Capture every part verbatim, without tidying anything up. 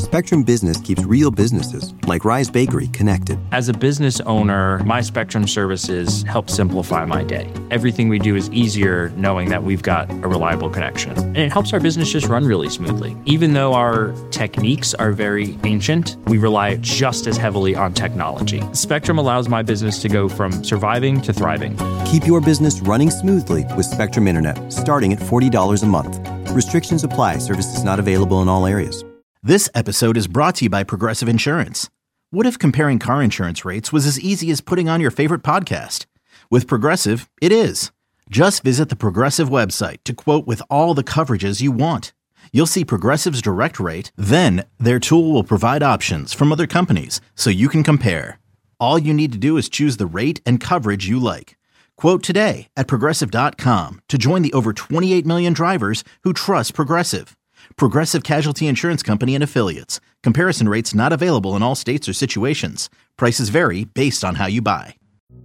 Spectrum Business keeps real businesses, like Rise Bakery, connected. As a business owner, my Spectrum services help simplify my day. Everything we do is easier knowing that we've got a reliable connection. And it helps our business just run really smoothly. Even though our techniques are very ancient, we rely just as heavily on technology. Spectrum allows my business to go from surviving to thriving. Keep your business running smoothly with Spectrum Internet, starting at forty dollars a month. Restrictions apply. Services not available in all areas. This episode is brought to you by Progressive Insurance. What if comparing car insurance rates was as easy as putting on your favorite podcast? With Progressive, it is. Just visit the Progressive website to quote with all the coverages you want. You'll see Progressive's direct rate, then their tool will provide options from other companies so you can compare. All you need to do is choose the rate and coverage you like. Quote today at Progressive dot com to join the over twenty-eight million drivers who trust Progressive. Progressive Casualty Insurance Company and Affiliates. Comparison rates not available in all states or situations. Prices vary based on how you buy.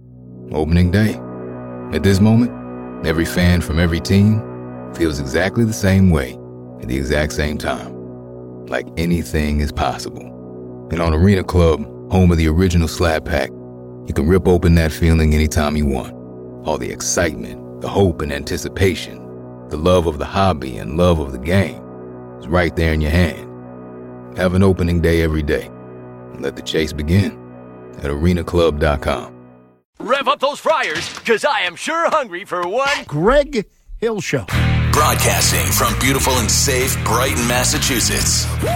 Opening day. At this moment, every fan from every team feels exactly the same way at the exact same time. Like anything is possible. And on Arena Club, home of the original Slab Pack, you can rip open that feeling anytime you want. All the excitement, the hope and anticipation, the love of the hobby and love of the game. It's right there in your hand. Have an opening day every day. And let the chase begin at arena club dot com. Rev up those fryers, because I am sure hungry for one Greg Hill Show. Broadcasting from beautiful and safe Brighton, Massachusetts. Woo!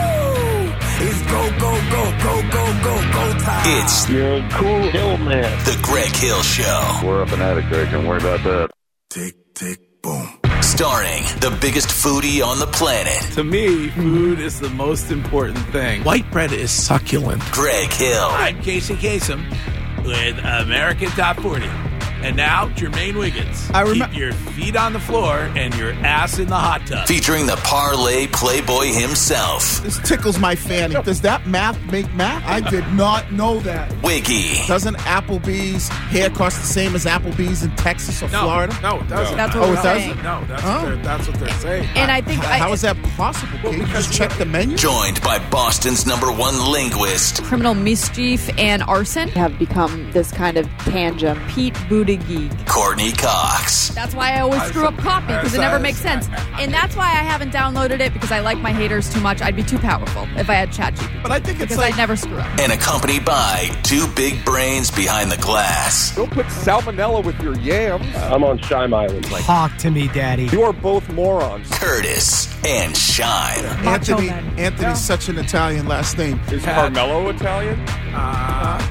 It's go, go, go, go, go, go, go time. It's You're a cool hill man. The Greg Hill Show. We're up and at it, Greg. Don't worry about that. Tick, tick, boom. Starring the biggest foodie on the planet. To me, food is the most important thing. White bread is succulent. Greg Hill. I'm Casey Kasem with American Top forty. And now, Jermaine Wiggins. I rem- Keep your feet on the floor and your ass in the hot tub. Featuring the parlay playboy himself. This tickles my fanny. Does that math make math? I did not know that. Wiggy. Doesn't Applebee's hair cost the same as Applebee's in Texas or no, Florida? No, it doesn't. That's what oh, we're it saying. doesn't? No, that's, huh? what they're, that's what they're saying. And I think... How, I, how is that possible? Well, you just check the menu? Joined by Boston's number one linguist. Criminal mischief and arson have become this kind of tangent. Pete Buttigieg. Courtney Cox. That's why I always screw up coffee, because it never makes sense. And that's why I haven't downloaded it, because I like my haters too much. I'd be too powerful if I had ChatGPT. But I think it's because like... I'd never screw up. And accompanied by two big brains behind the glass. Don't put salmonella with your yams. I'm on Shime Island. Like, talk to me, Daddy. You are both morons. Curtis and Shime. Anthony, Anthony's yeah. such an Italian last name. Is Carmelo Italian? Uh,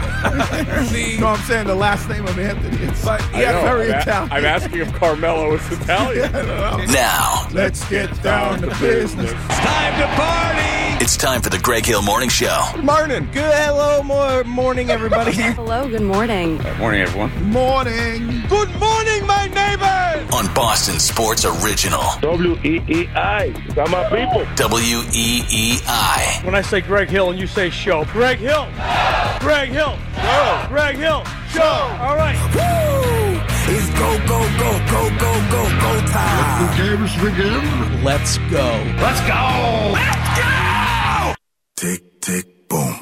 uh, see, no, I'm saying the last name of Anthony. It's but, yeah, know, very I'm Italian. A- I'm asking if Carmelo is Italian. Now, let's get down to business. It's time to party. It's time for the Greg Hill Morning Show. Good morning. Good hello, more morning, everybody. Hello, good morning. Good morning, everyone. Morning. Good morning, my neighbors. On Boston Sports Original. W E E I. Got my people. W E E I. When I say Greg Hill and you say show, Greg Hill. Greg Hill. Show. Greg Hill. Show. All right. Woo! It's go, go, go, go, go, go, go time. Let the games begin. Let's go. Let's go. Let's go. Tick, tick, boom.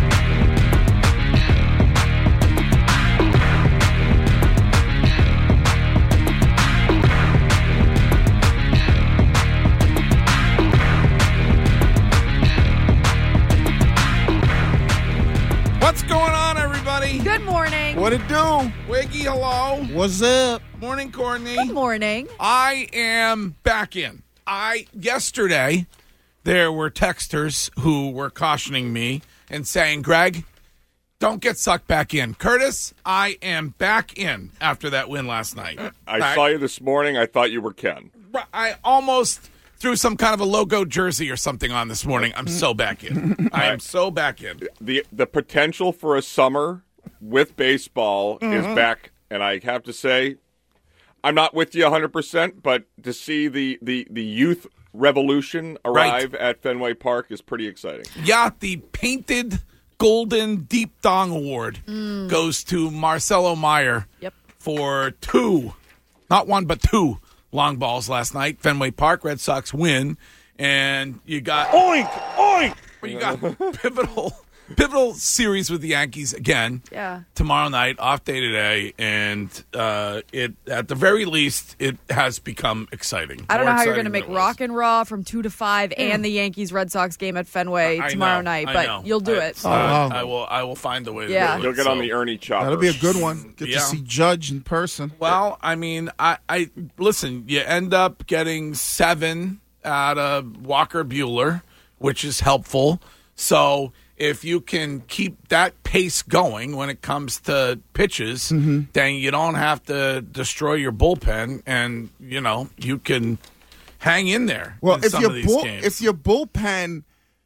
What's going on, everybody? Good morning. What it do? Wiggy, hello. What's up? Morning, Courtney. Good morning. I am back in. I yesterday there were texters who were cautioning me and saying, Greg, don't get sucked back in. Curtis, I am back in after that win last night. I Back. saw you this morning. I thought you were Ken. I almost threw some kind of a logo jersey or something on this morning. I'm so back in. I am so back in. The the potential for a summer with baseball Mm-hmm. is back, and I have to say, I'm not with you one hundred percent, but to see the, the, the youth revolution arrive Right. at Fenway Park is pretty exciting. Yeah, the painted golden deep dong award Mm. goes to Marcelo Meyer Yep. for two, not one, but two long balls last night. Fenway Park, Red Sox win, and you got Oink! Oink! Well, you got pivotal, pivotal series with the Yankees again. Yeah. Tomorrow night, off day today, and uh, it at the very least, it has become exciting. I don't More know how you're going to exciting make than it was. Rock and Raw from two to five and the Yankees Red Sox game at Fenway I tomorrow know, night, I but know. you'll do I, it. Oh, wow. I will. I will find a way. To Yeah. do it. You'll get So- on the Ernie chopper. That'll be a good one. Get Yeah. to see Judge in person. Well, I mean, I, I listen. You end up getting seven out of Walker Buehler, which is helpful. So if you can keep that pace going when it comes to pitches, Mm-hmm. then you don't have to destroy your bullpen, and you know you can hang in there. Well, in if some your of these bull, games. if your bullpen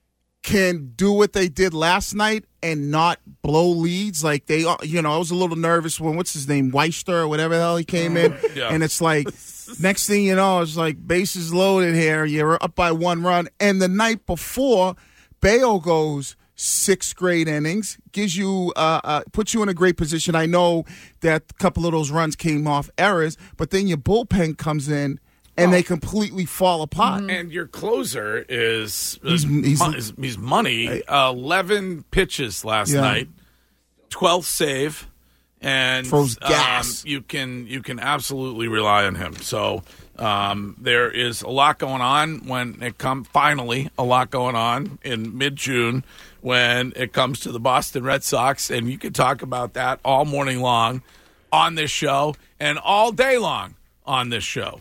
can do what they did last night and not blow leads, like they, you know, I was a little nervous when what's his name, Weister or whatever the hell he came in, Yeah. and it's like next thing you know, it's like bases loaded here. You're up by one run, and the night before, Bayo goes six great innings, gives you, uh, uh, puts you in a great position. I know that a couple of those runs came off errors, but then your bullpen comes in. And they completely fall apart. And your closer is He's- is, he's- mon- is, he's money. Eleven pitches last Yeah. night, twelfth save, and Throws um, gas. you can you can absolutely rely on him. So um, there is a lot going on when it comes. Finally, a lot going on in mid June when it comes to the Boston Red Sox, and you can talk about that all morning long on this show and all day long on this show.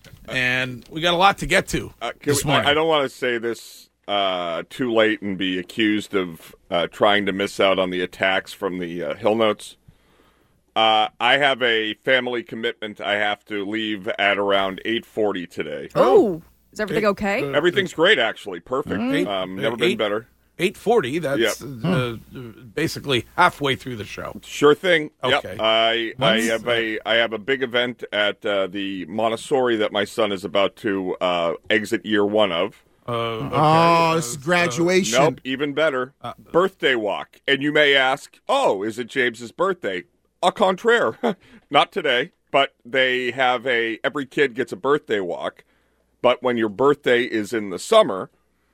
And we got a lot to get to Uh, can this we- morning. I, I don't want to say this uh, too late and be accused of uh, trying to miss out on the attacks from the uh, Hill Notes. Uh, I have a family commitment. I have to leave at around eight forty today. Oh, is everything okay? Everything's great, actually. Perfect. Eight- Um, never been eight- better. eight forty, that's Yep. uh, basically halfway through the show. Sure thing. Okay. Yep. I I When's- have a I have a big event at uh, the Montessori that my son is about to uh, exit year one of. Uh, okay. Oh, this is graduation. Nope, even better. Birthday walk. And you may ask, oh, is it James's birthday? Au contraire. Not today, but they have a, every kid gets a birthday walk. But when your birthday is in the summer,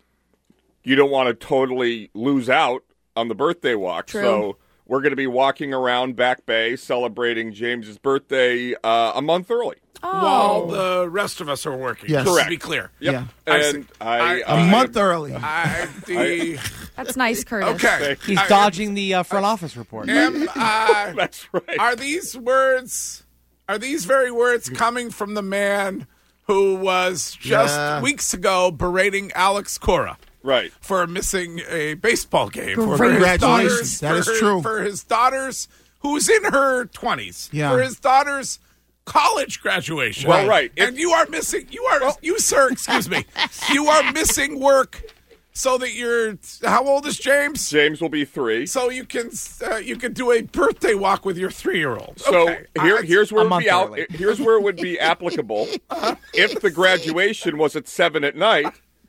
you don't want to totally lose out on the birthday walk. True. So we're going to be walking around Back Bay celebrating James's birthday uh, a month early. While the rest of us are working. Yes. To Correct. be clear. Yep. Yeah. I And see. I, I- A I- month early. I, the, That's nice, Curtis. okay. He's I- dodging the uh, front office report. Am I- That's right. Are these words, are these very words coming from the man who was just Yeah. weeks ago berating Alex Cora Right. for missing a baseball game? Great. For his Congratulations. daughters- That is for her- true. For his daughter's, who's in her twenties. Yeah. For his daughter's college graduation. Well, right. And you are missing, you are, you, sir, excuse me, you are missing work so that you're, how old is James? James will be three. So you can uh, you can do a birthday walk with your three year old. So okay. here, Uh, here's where a it would be month out, early. here's where it would be applicable. If the graduation was at seven at night,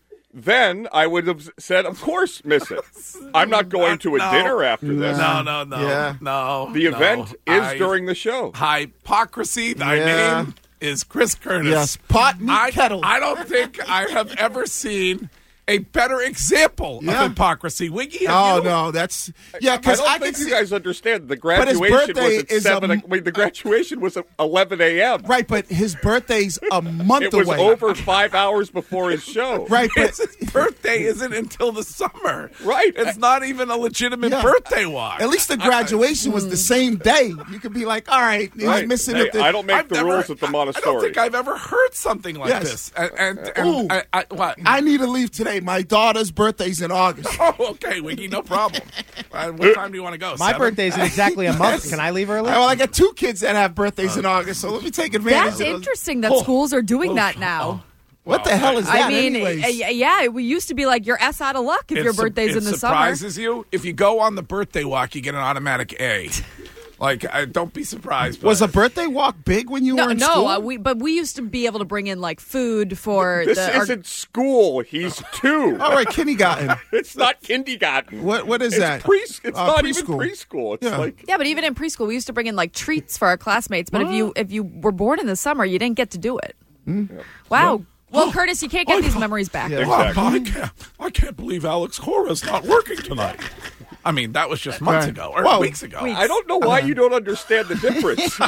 then I would have said, "Of course, miss it. I'm not going to a No. dinner after this. no, no, no, Yeah. no. The no. event is I- during the show." hypocrisy. Thy Yeah. name is Chris Curtis. Yes, pot, meat, I, kettle. I don't think I have ever seen a better example Yeah. of hypocrisy. Wiggy, have Oh you? no, that's yeah. I Because don't I, think can you see guys understand. The But his graduation birthday was at is a seven. m- I mean, the graduation was at eleven a.m. right, but his birthday's a month It was away. over five hours before his show. Right, but His birthday isn't until the summer. Right. It's not even a legitimate Yeah. birthday walk. at least the graduation was the same day. You could be like, all right, he's Right. missing Hey, it. the- I don't make I've the never- rules at the I- Montessori. I don't think I've ever heard something like Yes. this. And, and, and Ooh. I, I, what? I need to leave today. My daughter's birthday's in August. Oh, okay, Wiggy, no problem. Uh, what time do you want to go? My Seven? birthday's in exactly a month. Can I leave early? Well, I got two kids that have birthdays in August, so let me take advantage That's of those. interesting that Oh. schools are doing that now. What the hell is that? I mean, anyways? uh, yeah, we used to be like, you're S out of luck if It your su- birthday's it in the summer. surprises you. If you go on the birthday walk, you get an automatic A. Like, I, don't be surprised. Was but- a birthday walk big when you No, were in no, school? uh, we but we used to be able to bring in like food for This the. our- isn't school. He's two. All right, kindergarten. It's not kindergarten. What what is It's that? pre. It's Uh, not even preschool. preschool. It's Yeah. like yeah, but even in preschool, we used to bring in like treats for our classmates. But if you if you were born in the summer, you didn't get to do it. Hmm. Wow. Well, Curtis, you can't get these memories back. Yeah. Exactly. I, can't, I can't believe Alex Cora's not working tonight. I mean, that was just months Right. ago or Whoa. weeks ago. I don't know why you don't understand the difference.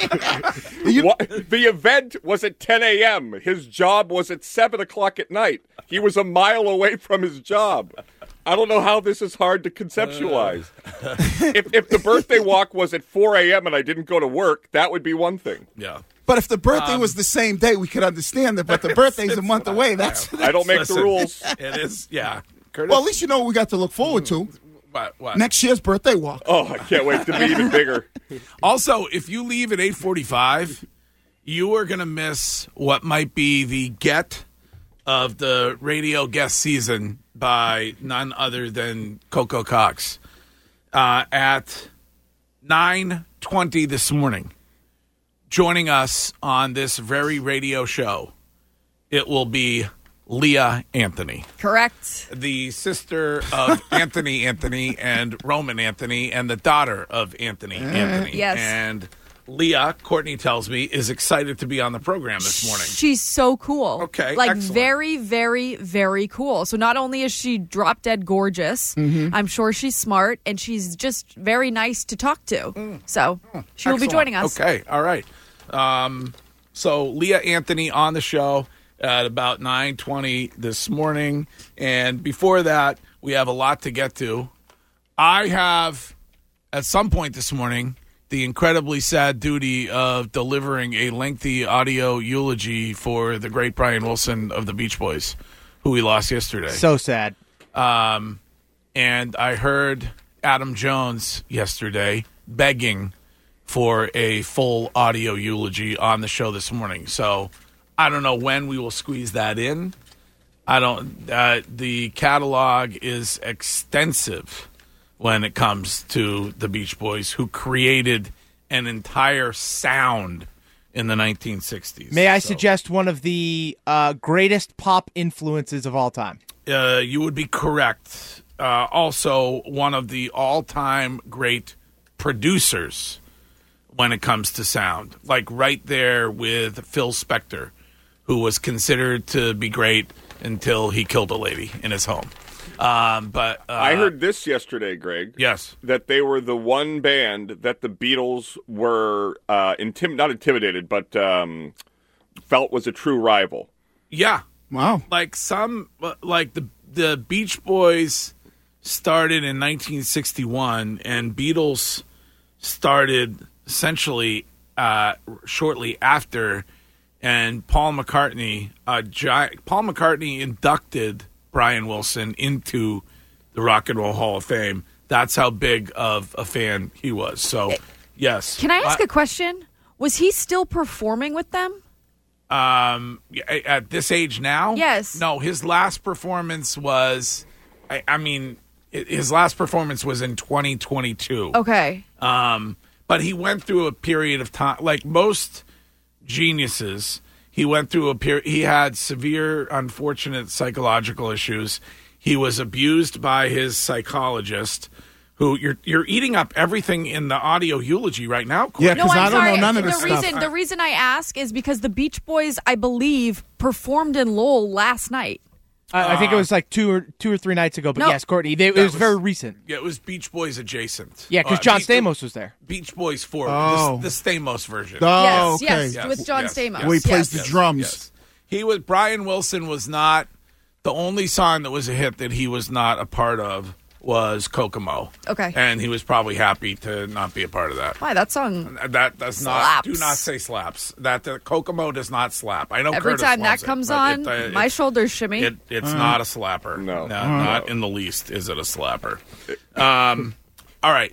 What- the event was at ten a.m. His job was at seven o'clock at night. He was a mile away from his job. I don't know how this is hard to conceptualize. if, if the birthday walk was at four a.m. and I didn't go to work, that would be one thing. Yeah. But if the birthday Um, was the same day, we could understand it. But the birthday's a month away. That's, I don't make Listen, the rules. It is, yeah. Curtis, well, at least you know what we got to look forward to. what, what? Next year's birthday walk. Oh, I can't wait to be even bigger. Also, if you leave at eight forty-five, you are going to miss what might be the get of the radio guest season by none other than Coco Cox. Uh, at nine twenty this morning, joining us on this very radio show, it will be Leah Anthony. Correct. The sister of Anthony Anthony and Roman Anthony and the daughter of Anthony Anthony. Yes. And Leah, Courtney tells me, is excited to be on the program this morning. She's so cool. Okay, Like, excellent. very, very, very cool. So not only is she drop dead gorgeous, Mm-hmm. I'm sure she's smart, and she's just very nice to talk to. So she will be Excellent. joining us. Okay, all right. Um, so Leah Anthony on the show at about nine twenty this morning. And before that, we have a lot to get to. I have, at some point this morning, the incredibly sad duty of delivering a lengthy audio eulogy for the great Brian Wilson of the Beach Boys, who we lost yesterday. So sad. Um, and I heard Adam Jones yesterday begging for a full audio eulogy on the show this morning. So I don't know when we will squeeze that in. I don't. Uh, the catalog is extensive when it comes to the Beach Boys, who created an entire sound in the nineteen sixties. May I So, suggest one of the uh, greatest pop influences of all time? Uh, you would be correct. Uh, also, one of the all-time great producers when it comes to sound, like right there with Phil Spector, who was considered to be great until he killed a lady in his home. Um, but uh, I heard this yesterday, Greg. Yes. That they were the one band that the Beatles were uh, intim- not intimidated, but um, felt was a true rival. Yeah. Wow. Like some, like the the Beach Boys started in nineteen sixty-one, and Beatles started essentially uh, shortly after. And Paul McCartney, uh, gi- Paul McCartney inducted Brian Wilson into the Rock and Roll Hall of Fame. That's how big of a fan he was. So, yes. Can I ask a question? Was he still performing with them? Um, at this age now? Yes. No, his last performance was, I, I mean, his last performance was in twenty twenty-two. Okay. Um, but he went through a period of time, like most geniuses, he went through a period, he had severe, unfortunate psychological issues. He was abused by his psychologist, who you're you're eating up everything in the audio eulogy right now. Corey. Yeah, No, because I'm I don't sorry. know none of the this reason stuff. the reason I ask is because the Beach Boys, I believe, performed in Lowell last night. I, I think it was like two or two or three nights ago. But No. yes, Courtney, they, it That was, was- very recent. Yeah, it was Beach Boys adjacent. Yeah, because Uh, John Beach- Stamos was there. Beach Boys four, Oh. the, the Stamos version. Oh, yes, okay. yes, with John Stamos. Where he plays yes. the drums. Yes. He was Brian Wilson was not the only song that was a hit that he was not a part of was Kokomo. Okay. And he was probably happy to not be a part of that. Why, that song That does not Slaps. do not say slaps. That the Kokomo does not slap. I know every Curtis time that loves it, comes but on, it, uh, my it- shoulders shimmy. It, it's not a slapper. No. not in the least is it a slapper. Um, all right.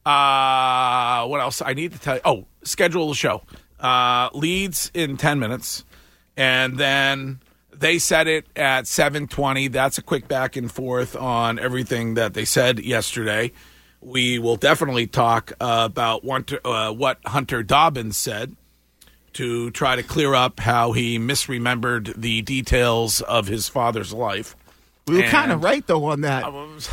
Uh, what else I need to tell you? Oh, schedule the show. Uh, leads in ten minutes, and then they said it at seven twenty. That's a quick back and forth on everything that they said yesterday. We will definitely talk uh, about what, uh, what Hunter Dobbins said to try to clear up how he misremembered the details of his father's life. We were And- kind of right, though, on that.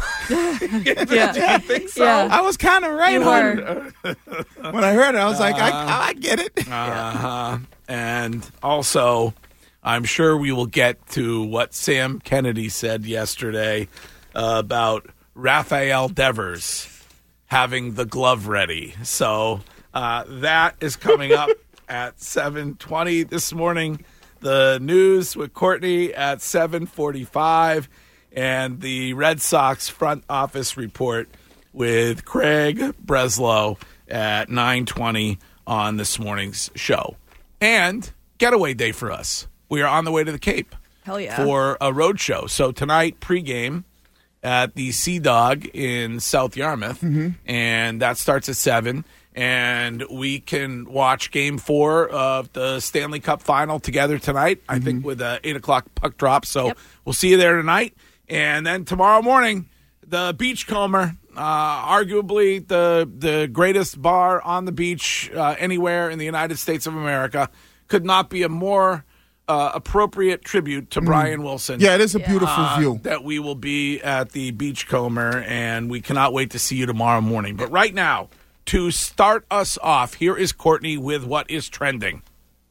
yeah. I think so. Yeah. I was kind of right You on were. when I heard it. I was like, I, I get it. Uh-huh. And also, I'm sure we will get to what Sam Kennedy said yesterday uh, about Rafael Devers having the glove ready. So uh, that is coming up at seven twenty this morning. The news with Courtney at seven forty-five, and the Red Sox front office report with Craig Breslow at nine twenty on this morning's show. And getaway day for us. We are on the way to the Cape. Hell yeah. For a road show. So tonight, pregame at the Sea Dog in South Yarmouth, Mm-hmm. and that starts at seven. And we can watch Game Four of the Stanley Cup Final together tonight. I Mm-hmm. think with a eight o'clock puck drop. So yep. We'll see you there tonight. And then tomorrow morning, the Beachcomber, uh, arguably the the greatest bar on the beach uh, anywhere in the United States of America, could not be a more Uh, appropriate tribute to Brian Wilson. Yeah, it is a beautiful uh, view. That we will be at the Beachcomber, and we cannot wait to see you tomorrow morning. But right now, to start us off, here is Courtney with what is trending.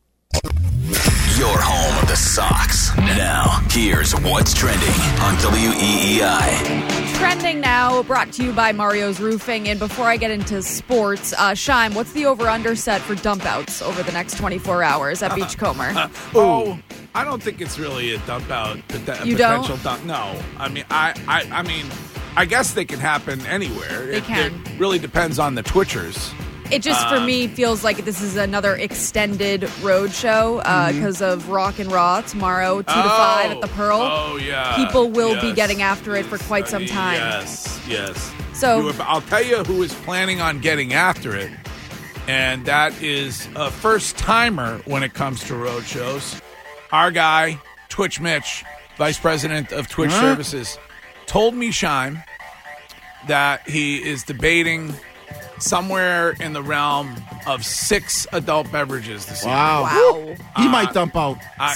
Your home of the Sox. Now, here's what's trending on W E E I. Trending now, brought to you by Mario's Roofing. And before I get into sports, uh, Shime, what's the over-under set for dump-outs over the next twenty-four hours at Beachcomber? Uh, oh, I don't think it's really a dump-out. A you potential don't? dump. No, I mean, I, I, I mean, I guess they can happen anywhere. They it, can. It really depends on the Twitchers. It just, for Um, me, feels like this is another extended road show because Mhm. of Rock and Raw tomorrow, two to Oh, five at the Pearl. Oh, yeah. People will be Yes. getting after it for quite some time. Yes, yes. So- You were- I'll tell you who is planning on getting after it, and that is a first-timer when it comes to road shows. Our guy, Twitch Mitch, Vice President of Twitch Huh? Services, told me, Shime, that he is debating somewhere in the realm of six adult beverages this Wow. evening. Wow. He Uh, might dump out. Uh,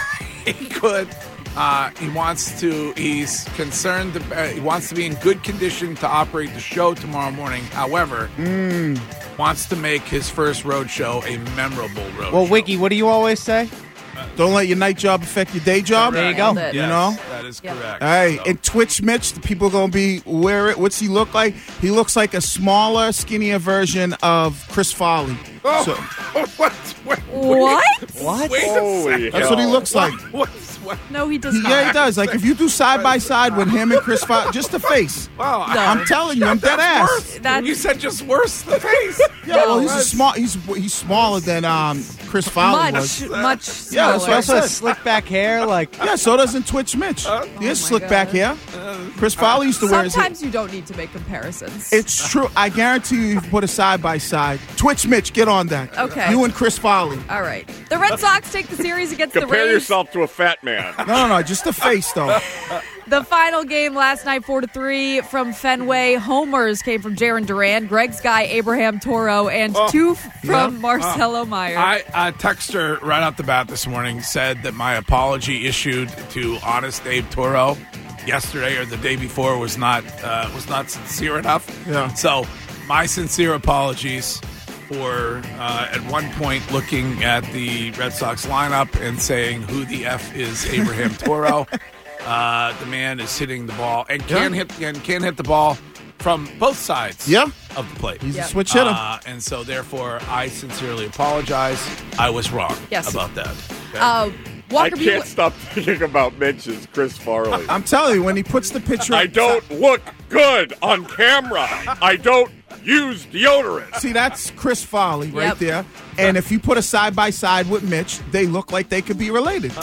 he could. Uh, he wants to. He's concerned. Uh, he wants to be in good condition to operate the show tomorrow morning. However, Mm. wants to make his first road show a memorable road. Well, show. Wiggy, what do you always say? Don't let your night job affect your day job. There you go. Yes, You know? that is correct. Hey, So- and Twitch Mitch, the people going to be where it. What's he look like? He looks like a smaller, skinnier version of Chris Farley. Oh, So, what? Wait, What? What? Wait a Holy second. that's what he looks like. What? What? No, he does He, not. yeah, he does. Like if you do side by side with him and Chris Farley, just the face. Wow, No. I'm telling you, I'm dead that's ass. worse. That's- You said just worse the face. Yeah, well, he's a that's- small. He's he's smaller than um Chris Farley Much, was. much Yeah, smaller. that's what I Also, said. slick back hair, like Yeah, so doesn't Twitch Mitch. Uh, he has Oh my slick back God. hair. Chris Farley used to wear his. Sometimes you don't need to make comparisons. It's true. I guarantee you, if you put a side by side. Twitch Mitch, get on that. Okay. You and Chris Farley. All right. The Red Sox take the series against the Compare Rays. yourself to a fat man. No, no, no, just the face though. The final game last night, four to three from Fenway. Homers came from Jaron Duran, Greg's guy Abraham Toro, and Oh, two from yeah. Marcelo Meyer. I a texter right off the bat this morning said that my apology issued to Honest Abe Toro yesterday or the day before was not uh, was not sincere enough. Yeah. So my sincere apologies for uh, at one point looking at the Red Sox lineup and saying who the F is Abraham Toro. Uh, the man is hitting the ball and can Yeah. hit and can hit the ball from both sides Yeah. of the plate. He's Yep. a switch hitter. Uh, and so, therefore, I sincerely apologize. I was wrong Yes. about that. Okay? uh, I Walker can't Buehler. stop thinking about Mitch's Chris Farley. I'm telling you, when he puts the picture, I up- don't look good on camera. I don't use deodorant. See, that's Chris Farley right Yep. there. And if you put a side by side with Mitch, they look like they could be related.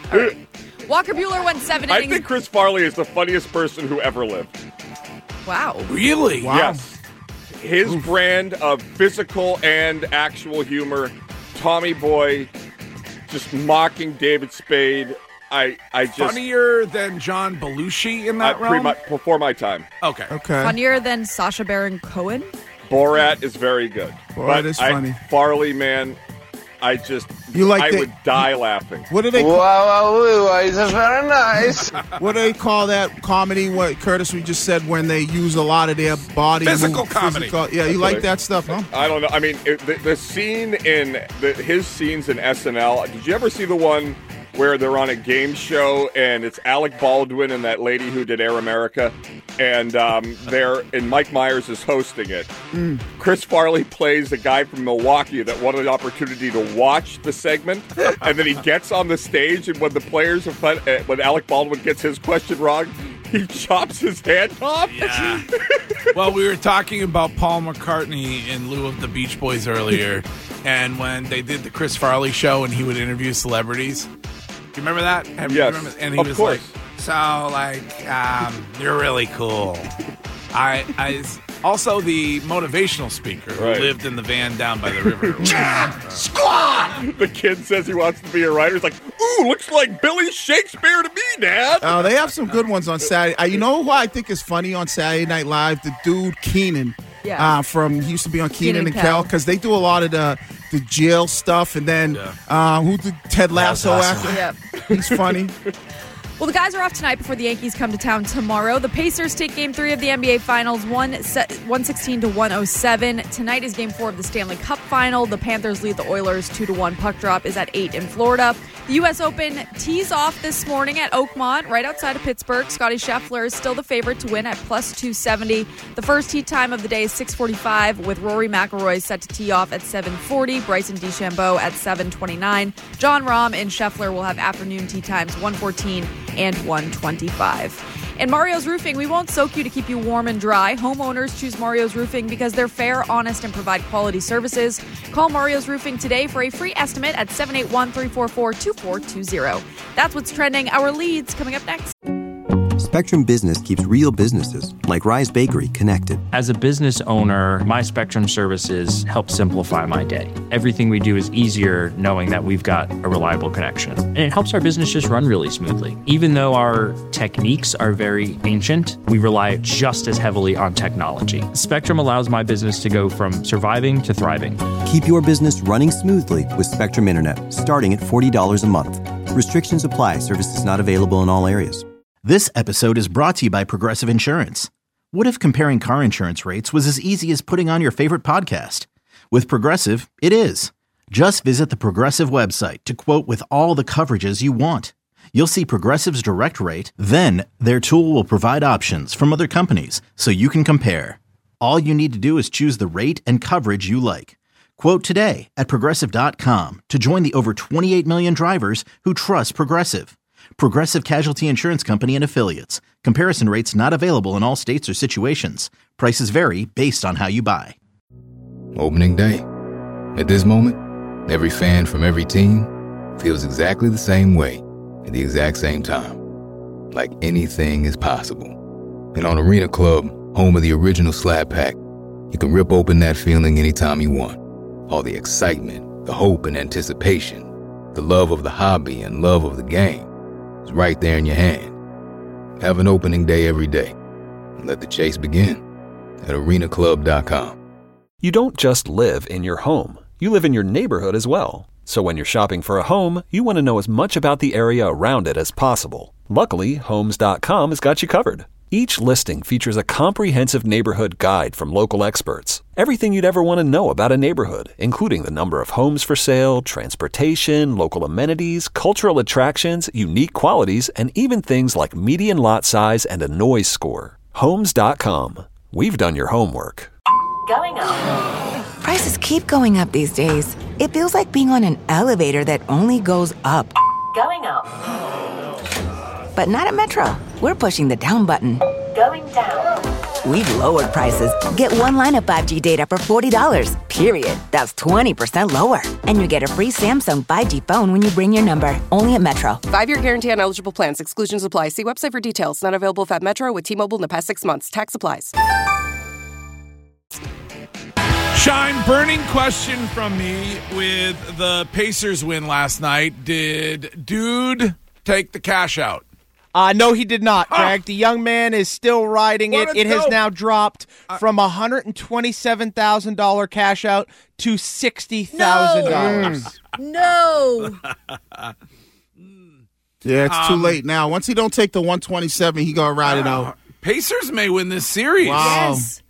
Walker Buehler went seven I innings. think Chris Farley is the funniest person who ever lived. Wow. Really? Wow. Yes. His brand of physical and actual humor, Tommy Boy, just mocking David Spade. I, I just Funnier than John Belushi in I, that pre- realm? my, before my time. Okay. Okay. Funnier than Sacha Baron Cohen? Borat is very good. Borat but is I- funny. Farley, man, I just You like I the- would die laughing. What do they? Wow, wow, wow, this is very nice. What do they call that comedy? What Curtis we just said when they use a lot of their body Physical move- comedy. physical- Yeah, you That's like what I- that stuff, huh? I don't know. I mean, it, the, the scene in the, his scenes in S N L. Did you ever see the one where they're on a game show, and it's Alec Baldwin and that lady who did Air America, and um, they're and Mike Myers is hosting it. Mm. Chris Farley plays a guy from Milwaukee that wanted an opportunity to watch the segment, and then he gets on the stage, and when the players are fun, uh, when Alec Baldwin gets his question wrong, he chops his hand off. Yeah. Well, we were talking about Paul McCartney in lieu of the Beach Boys earlier, and when they did the Chris Farley show and he would interview celebrities. Do you remember that? Have you Yes, remember? And he of was course. like, so, like, um, you're really cool. I, I also the motivational speaker who Right. lived in the van down by the river. Squad! The kid says he wants to be a writer. He's like, ooh, looks like Billy Shakespeare to me, Dad. Oh, they have some good ones on Saturday. Uh, you know who I think is funny on Saturday Night Live? The dude Keenan. Yeah. Uh, from he used to be on Keenan, Keenan and and Kel Kel. because they do a lot of the the jail stuff, and then uh, who did Ted Lasso Lasso. after? Yep. He's funny. Well, the guys are off tonight before the Yankees come to town tomorrow. The Pacers take Game Three of the N B A Finals, one sixteen to one oh seven. Tonight is Game Four of the Stanley Cup Final. The Panthers lead the Oilers two to one. Puck drop is at eight in Florida. The U S Open tees off this morning at Oakmont, right outside of Pittsburgh. Scotty Scheffler is still the favorite to win at plus two seventy. The first tee time of the day is six forty-five, with Rory McIlroy set to tee off at seven forty. Bryson DeChambeau at seven twenty-nine. John Rahm and Scheffler will have afternoon tee times one fourteen and one twenty-five. In Mario's Roofing, we won't soak you to keep you warm and dry. Homeowners choose Mario's Roofing because they're fair, honest, and provide quality services. Call Mario's Roofing today for a free estimate at seven eight one, three four four, two four two zero. That's what's trending. Our leads coming up next. Spectrum Business keeps real businesses, like Rise Bakery, connected. As a business owner, my Spectrum services help simplify my day. Everything we do is easier knowing that we've got a reliable connection. And it helps our business just run really smoothly. Even though our techniques are very ancient, we rely just as heavily on technology. Spectrum allows my business to go from surviving to thriving. Keep your business running smoothly with Spectrum Internet, starting at forty dollars a month. Restrictions apply. Services not available in all areas. This episode is brought to you by Progressive Insurance. What if comparing car insurance rates was as easy as putting on your favorite podcast? With Progressive, it is. Just visit the Progressive website to quote with all the coverages you want. You'll see Progressive's direct rate, then their tool will provide options from other companies so you can compare. All you need to do is choose the rate and coverage you like. Quote today at Progressive dot com to join the over twenty-eight million drivers who trust Progressive. Progressive Casualty Insurance Company and Affiliates. Comparison rates not available in all states or situations. Prices vary based on how you buy. Opening day. At this moment, every fan from every team feels exactly the same way at the exact same time. Like anything is possible. And on Arena Club, home of the original Slab Pack, you can rip open that feeling anytime you want. All the excitement, the hope and anticipation, the love of the hobby and love of the game. It's right there in your hand. Have an opening day every day. And let the chase begin at arena club dot com. You don't just live in your home. You live in your neighborhood as well. So when you're shopping for a home, you want to know as much about the area around it as possible. Luckily, homes dot com has got you covered. Each listing features a comprehensive neighborhood guide from local experts. Everything you'd ever want to know about a neighborhood, including the number of homes for sale, transportation, local amenities, cultural attractions, unique qualities, and even things like median lot size and a noise score. homes dot com. We've done your homework. Going up. Prices keep going up these days. It feels like being on an elevator that only goes up. Going up. But not at Metro. We're pushing the down button. Going down. We've lowered prices. Get one line of five G data for forty dollars, period. That's twenty percent lower. And you get a free Samsung five G phone when you bring your number. Only at Metro. Five-year guarantee on eligible plans. Exclusions apply. See website for details. Not available if at Metro with T-Mobile in the past six months. Tax applies. Shine, burning question from me with the Pacers win last night. Did Dude take the cash out? Uh, no, he did not, Greg. Oh. The young man is still riding it. It has now dropped from one hundred twenty-seven thousand dollars cash out to sixty thousand dollars. No. no. Yeah, it's um, too late now. Once he don't take the one twenty-seven, he gonna ride uh, it out. Pacers may win this series. Wow. Yes.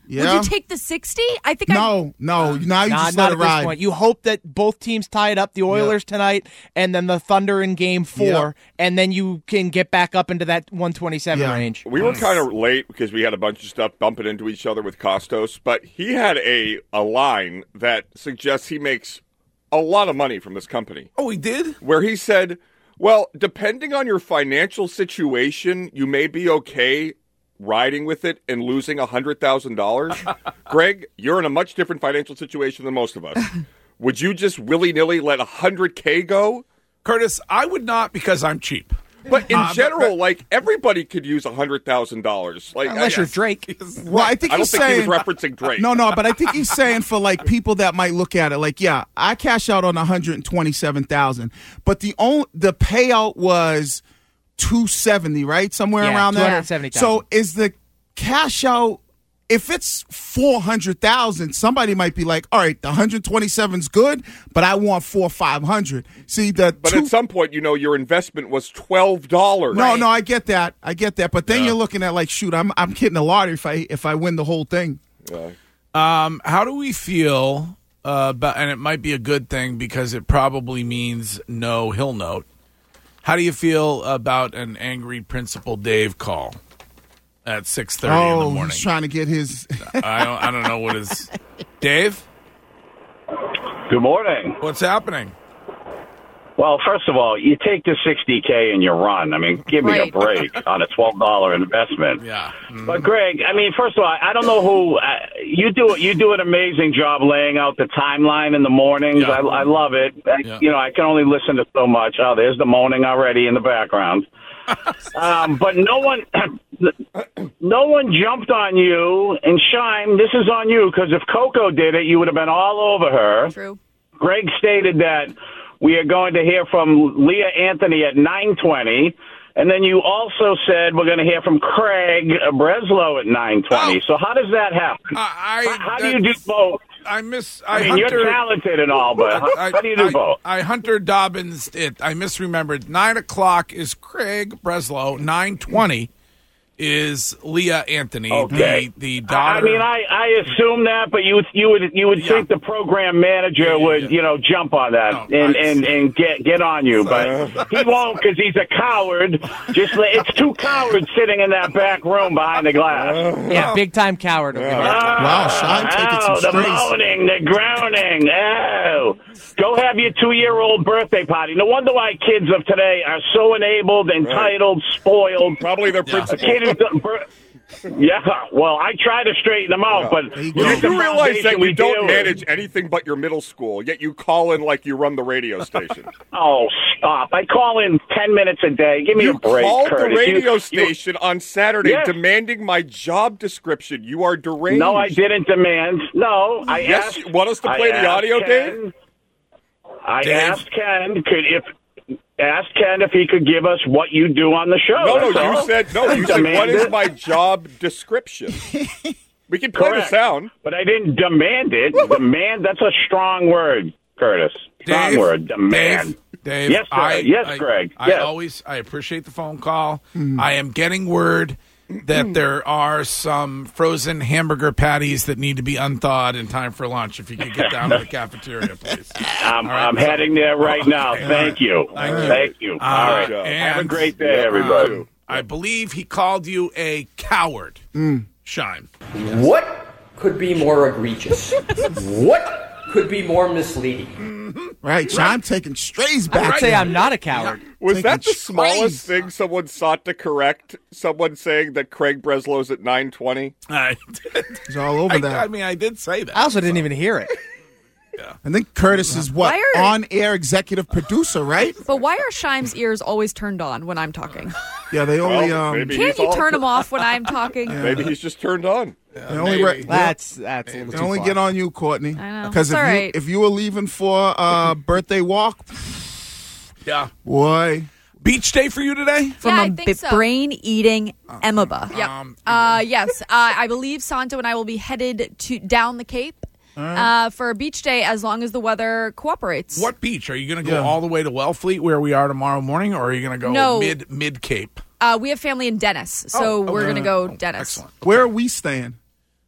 Yeah. Would you take the sixty? I think I No, no. Now you Nah, just not let at it ride. this point. You hope that both teams tie it up, the Oilers tonight, and then the Thunder in Game Four, Yeah. and then you can get back up into that one twenty-seven Yeah. range. We were kind of late because we had a bunch of stuff bumping into each other with Costos, but he had a, a line that suggests he makes a lot of money from this company. Oh, he did? Where he said, well, depending on your financial situation, you may be okay riding with it and losing one hundred thousand dollars. Greg, you're in a much different financial situation than most of us. Would you just willy-nilly let one hundred K go? Curtis, I would not because I'm cheap. But in Uh, general, but- but- like, everybody could use one hundred thousand dollars. Like, Unless I, you're Drake. Well, I think I don't he's think saying he was referencing Drake. No, no, but I think he's saying for like people that might look at it like, yeah, I cash out on one hundred twenty-seven thousand, but the only the payout was two seventy, right? Somewhere Yeah, around two there. hundred seventy thousand. So is the cash out, if it's four hundred thousand, somebody might be like, all right, the one hundred twenty-seven is good, but I want four five hundred. See, the But two, at some point, you know, your investment was twelve dollars. no, no, I get that. I get that. But then Yeah. you're looking at like, shoot, I'm I'm hitting the lottery if I if I win the whole thing. Um, how do we feel uh, about, and it might be a good thing because it probably means no hill note. How do you feel about an angry Principal Dave call at six thirty in the Oh, morning? he's trying to get his. I don't. I don't know what is. Dave, Good morning. what's happening? Well, first of all, you take the sixty K and you run. I mean, give me Right. a break on a twelve dollar investment. Yeah. Mm. But Greg, I mean, first of all, I don't know who uh, you do. You do an amazing job laying out the timeline in the mornings. Yeah. I, I love it. I, Yeah. You know, I can only listen to so much. Oh, there's the moaning already in the background. um, but no one, no one jumped on you. And Shime, this is on you because if Coco did it, you would have been all over her. True. Greg stated that we are going to hear from Leah Anthony at nine twenty, and then you also said we're going to hear from Craig Breslow at nine twenty. Oh. So how does that happen? I, how how do you do both? I miss. I, I, mean, Hunter, you're talented and all, but how, I, how do you do I, both? I Hunter Dobbins. It. I misremembered. Nine o'clock is Craig Breslow. Nine twenty is Leah Anthony, Okay. the the daughter. I mean, I, I assume that, but you you would you would Yeah. think the program manager Yeah, yeah, would yeah. you know jump on that No, and, I- and, and get get on you, but he won't because he's a coward. Just let- it's two cowards sitting in that back room behind the glass. Yeah, big time coward. over there. Wow, Shime taking some Oh, the strays. moaning, the groaning. Oh, go have your two-year-old birthday party. No wonder why kids of today are so enabled, entitled, spoiled. Probably their A principal. kid who's done bir- Yeah, well, I try to straighten them out, but There you Well, go. you do realize that foundation we you don't deal with. manage anything but your middle school, yet you call in like you run the radio station. Oh, stop! I call in ten minutes a day. Give me You a break, called Curtis. the You- radio you- station on Saturday Yes. demanding my job description. You are deranged. No, I didn't demand. No, I Yes, asked. you want us to I play the asked audio, Ken, Dave? I Dave? asked Ken could if asked Ken if he could give us what you do on the show. No, no, That's you all. said no. You said what Demand is it. my job description? We can play Correct. the sound. But I didn't demand it. Demand, that's a strong word, Curtis. Strong Dave, word. Demand. Dave, Dave, Yes, sir. I, Yes, I- Greg. I Yes. always I appreciate the phone call. I am getting word that there are some frozen hamburger patties that need to be unthawed in time for lunch. If you could get down to the cafeteria, please. I'm, All right, I'm so- heading there right now. Okay, Thank all you. right. Thank you. Thank you. Uh, All right. Have a and, great day, uh, everybody. I believe he called you a coward. Shine. What could be more egregious? What could be more misleading? Right, Shime taking strays back. I'd say I'm not a coward. Was that the Taking smallest strays. thing someone sought to correct? Someone saying that Craig Breslow's at nine twenty? I, He's all over I, that. I mean, I did say that. I also didn't even hear it. I think Curtis is what Why are- on-air executive producer, right? But why are Shime's ears always turned on when I'm talking? Yeah, they only Well, um, maybe Can't he's you all- turn them off when I'm talking? Maybe he's just turned on. they only re- That's that's a they little too only far. get on you, Courtney. I know. Because It's if all you right. if you were leaving for a birthday walk, Yeah. boy, Beach day for you today? From Yeah, I a think so. brain eating amoeba. Yep. Um, Uh, yes, uh, I believe Santo and I will be headed to down the Cape uh, for a beach day as long as the weather cooperates. What beach? Are you going to go Yeah. all the way to Wellfleet where we are tomorrow morning, or are you going to go No. mid mid Cape? Uh, we have family in Dennis, so Oh, we're okay. going to go Oh, Dennis. Excellent. where are we staying?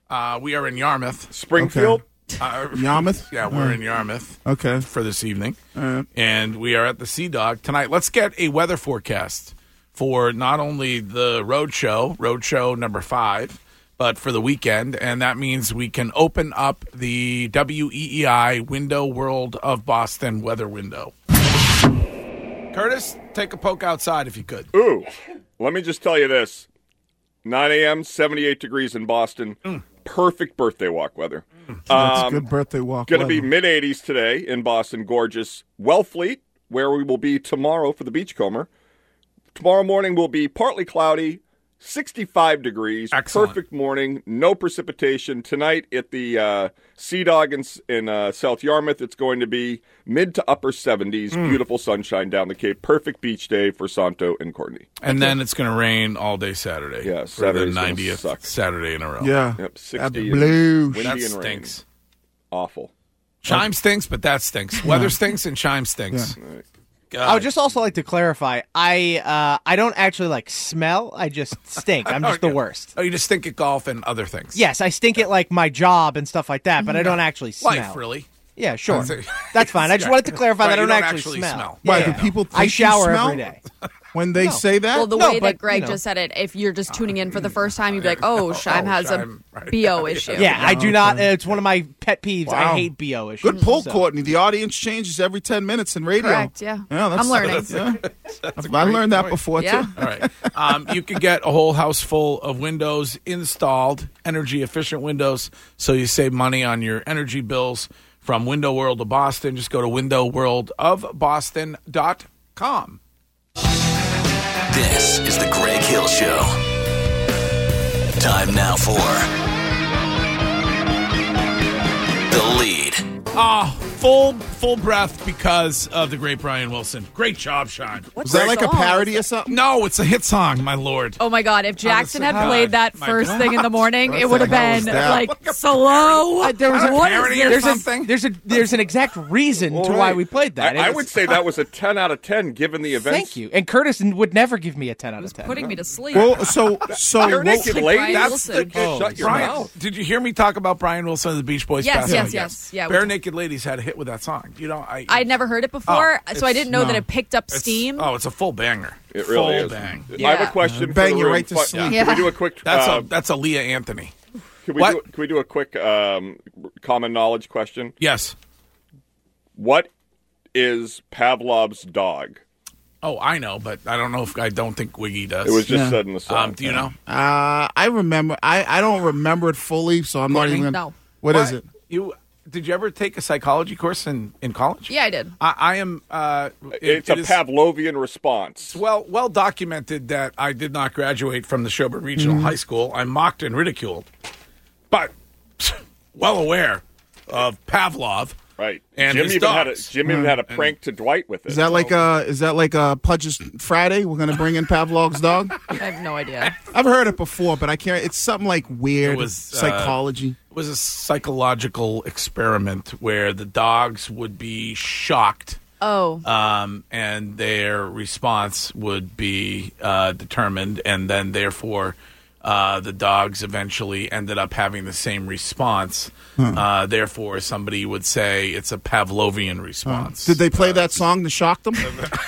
Uh, we are in Yarmouth. Springfield? Okay. Uh, Yarmouth? Yeah, we're Right. in Yarmouth. Okay. For this evening. All right. And we are at the Sea Dog tonight. Let's get a weather forecast for not only the road show, road show number five, but for the weekend. And that means we can open up the W E E I Window World of Boston weather window. Curtis, take a poke outside if you could. Ooh, let me just tell you this. nine a.m., seventy-eight degrees in Boston. Mm. Perfect birthday walk weather. Mm. That's Um, good birthday walk. Going to be weather. mid-eighties today in Boston. Gorgeous. Wellfleet, where we will be tomorrow for the Beachcomber. Tomorrow morning will be partly cloudy, sixty-five degrees. Excellent. Perfect morning, no precipitation. Tonight at the uh, Sea Dog in, in uh, South Yarmouth, it's going to be mid to upper seventies. Mm. Beautiful sunshine down the Cape. Perfect beach day for Santo and Courtney. And then it's going to rain all day Saturday. Yeah, for the Saturday's gonna ninetieth suck. Saturday in a row. Yeah. Yep, That sixty. blue. and windy That and stinks. rain. Awful. Chime stinks, but that stinks. Weather stinks and chime stinks. God. I would just also like to clarify. I uh, I don't actually like smell. I just stink. I'm just the worst. Oh, you just stink at golf and other things. Yes, I stink at like my job and stuff like that, but I don't actually smell. Life, really. Yeah, sure. That's it. That's fine. I just wanted to clarify Right, that I you don't, don't actually, actually smell. smell. Yeah, Why, yeah. do people think I you shower smell every day. when they No. say that? Well, the No, way but, that Greg you know. just said it, if you're just tuning in for the first time, you'd be like, oh, Shime Oh, has Shime, a right. B O issue. Yeah, I do Okay. not. Uh, it's one of my pet peeves. I Wow. hate B O issues. Good pull, so. Courtney. The audience changes every ten minutes in radio. Correct, yeah. Yeah, that's, I'm learning. Yeah. I learned that before, Yeah. too. All right. Um, you can get a whole house full of windows installed, energy efficient windows, so you save money on your energy bills from Window World of Boston. Just go to window world of boston dot com. This is the Greg Hill Show. Time now for The Lead. Ah, full full breath because of the great Brian Wilson. Great job, Sean. Was that like a parody or something? No, it's a hit song, my lord. Oh my God! If Jackson had God. played that My first God. thing in the morning, What it would have the hell been is that? like slow. Uh, there was a, What is parody or this? there's something? a there's a there's an exact reason to All why right. we played that. I, I It would was- say that was a ten out of ten given the events. Thank you. And Curtis would never give me a ten out of ten. Putting me to sleep. Well, so, so, You're what- naked like lady. Brian That's the Wilson. oh, shut your Brian, mouth. did you hear me talk about Brian Wilson and the Beach Boys? Yes, past yes, night? yes. Yeah, we Bare talked. Naked Ladies had a hit with that song. You know, I I'd never heard it before, Oh, so I it's- didn't know that no. it picked up it's- steam. Oh, it's a full banger. It really full is. bang. I have Yeah. a question. Bang for the you room. right to But, sleep. Can Yeah. we do a quick? That's uh, a that's a Leah Anthony. Can we What? do? Can we do a quick um, common knowledge question? Yes. What is Pavlov's dog? Oh, I know, but I don't know if I don't think Wiggy does. It was just Yeah. said in the song. Um, do you know? uh, I remember. I, I don't remember it fully, so I'm Courtney? not even. No. What is it? You did you ever take a psychology course in, in college? Yeah, I did. I, I am. Uh, it- It's it a is- Pavlovian response. It's well well documented that I did not graduate from the Shelburne Regional Mm-hmm. High School. I'm mocked and ridiculed, but well aware of Pavlov. Right. And Jim his even had a dogs. Jim even had a prank to Dwight with it. Is that like uh is that like uh Pudge's Friday? We're gonna bring in Pavlov's dog. I have no idea. I've heard it before, but I can't. It's something like weird It was, uh, psychology. It was a psychological experiment where the dogs would be shocked. Oh, Um, and their response would be uh, determined, and then therefore uh, the dogs eventually ended up having the same response. Uh, therefore, somebody would say it's a Pavlovian response. Did they play that song to shock them?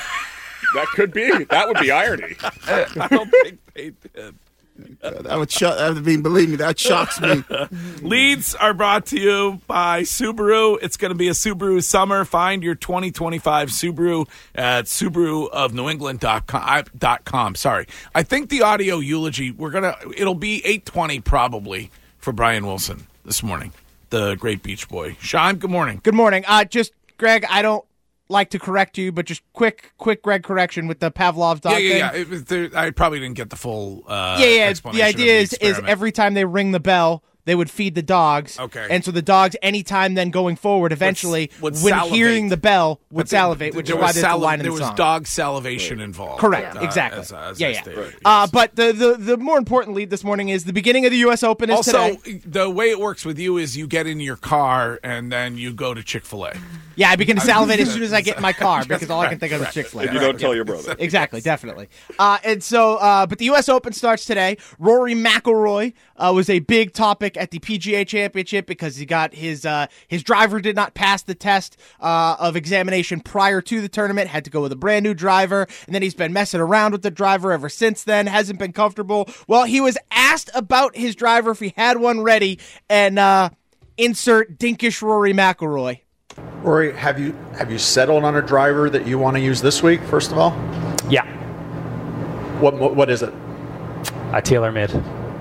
That could be. That would be irony. I don't think they did. That would shock. I mean, believe me, that shocks me. Leads are brought to you by Subaru. It's going to be a Subaru summer. Find your twenty twenty-five Subaru at Subaru of New England dot com. Sorry. I think the audio eulogy, we're going to, it'll be eight twenty probably for Brian Wilson this morning, the great Beach Boy. Shime, good morning. Good morning. Uh, just Greg, I don't like to correct you, but just quick, quick Greg correction with the Pavlov's dog Yeah, yeah, thing. yeah. It was there, I probably didn't get the full uh, yeah, yeah. explanation The of idea is is experiment. every time they ring the bell, they would feed the dogs. Okay. And so the dogs, anytime then going forward, eventually, would when salivate. hearing the bell, would But there- salivate, which there is why was there's the sali- line in There the was song. dog salivation involved. Correct, uh, exactly. as- as yeah, I yeah. stated. Uh, but the, the the more important lead this morning is the beginning of the U S Open is Also, today. the way it works with you is you get in your car and then you go to Chick-fil-A. Yeah, I begin to salivate as soon as I get in my car because all I can think of is Correct. Chick-fil-A. If you don't tell your brother. Exactly, definitely. Uh, and so, uh, but the U S Open starts today. Rory McIlroy uh, was a big topic at the P G A Championship because he got his uh, his driver did not pass the test uh, of examination prior to the tournament, had to go with a brand new driver, and then he's been messing around with the driver ever since then, hasn't been comfortable. Well, he was asked about his driver if he had one ready, and uh, insert dinkish Rory McIlroy. Rory, have you have you settled on a driver that you want to use this week, first of all? Yeah. What what, what is it? A TaylorMade.